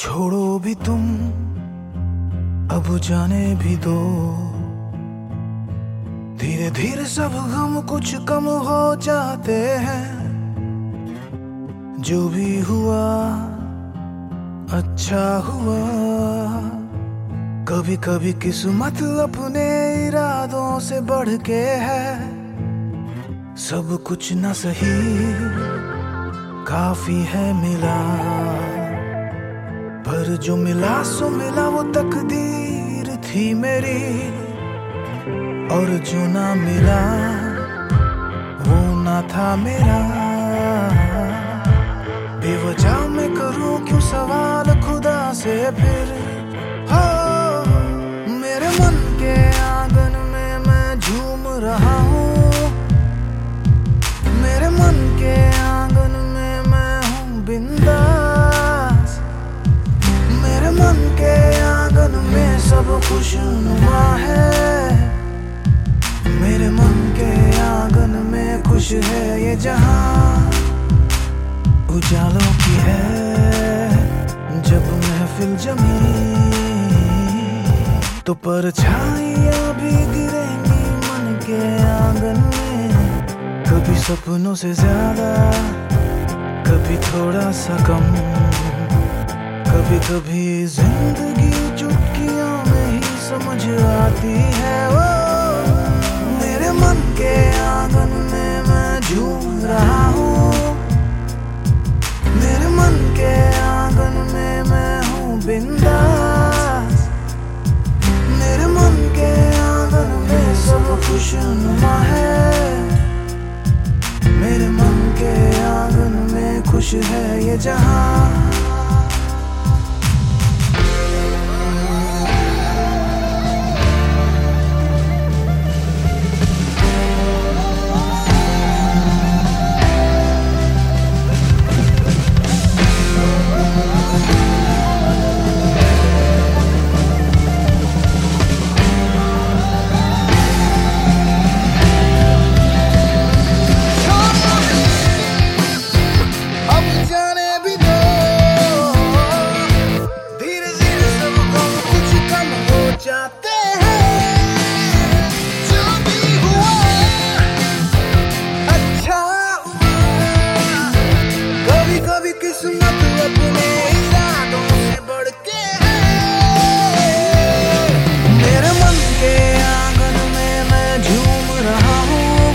छोड़ो भी तुम, अब जाने भी दो। धीरे धीरे सब गम कुछ कम हो जाते हैं। जो भी हुआ अच्छा हुआ। कभी कभी किस्मत अपने इरादों से बढ़ के है। सब कुछ न सही काफी है मिला, पर जो मिला सो मिला वो तकदीर थी मेरी। और जो ना मिला वो ना था मेरा। बेवजह मैं करूं क्यों सवाल खुदा से फिर। हो मेरे मन के आंगन में मैं झूम रहा हूँ। मेरे मन के आंगन में मैं हूँ बिंदास। मेरे मन के आंगन में सब खुशनुमा है। मेरे मन के आंगन में खुश है ये जहां। उजालों की है जब महफिल जमी, तो परछाइयां भी गिरेंगी मन के आंगन में। कभी सपनों से ज्यादा, कभी थोड़ा सा कम। कभी कभी जिंदगी चुटकियों में ही समझ आती है। ओ मेरे मन के आंगन में मैं झूम रहा हूँ। मेरे मन के आंगन में मैं हूँ बिंदास। मेरे मन के आंगन में सब खुशनुमा है। मेरे मन के आंगन में खुश है ये जहां। जाते हैं जो भी हुआ अच्छा हुआ। कभी कभी किस्मत अपने इरादों से बढ़ के है। मेरे मन के आंगन में मैं झूम रहा हूँ।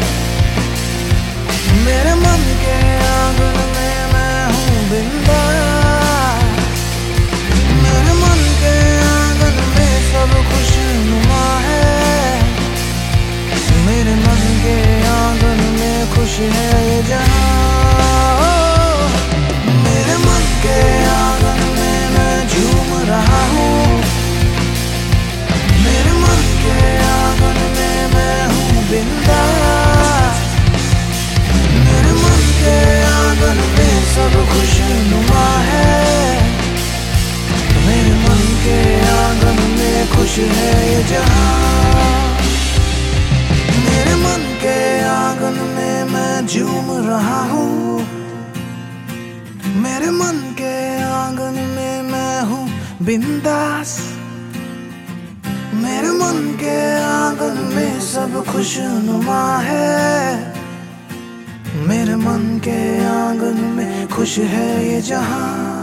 मेरे मन के आंगन में मैं हूँ बिंदास। मेरे मन के आंगन में सब खुशनुमा है। मेरे मन के आंगन में खुश है ये जहां। मेरे मन के आंगन में मैं झूम रहा हूँ। मेरे मन के आंगन में मैं हूँ बिंदास। मेरे मन के आंगन में सब खुशनुमा है। मेरे मन के आंगन में खुश है ये जहां। मेरे मन के आंगन में मैं झूम रहा हूँ। मेरे मन के आंगन में मैं हूँ बिंदास। मेरे मन के आंगन में सब खुशनुमा है। मेरे मन के आंगन में खुश है ये जहां।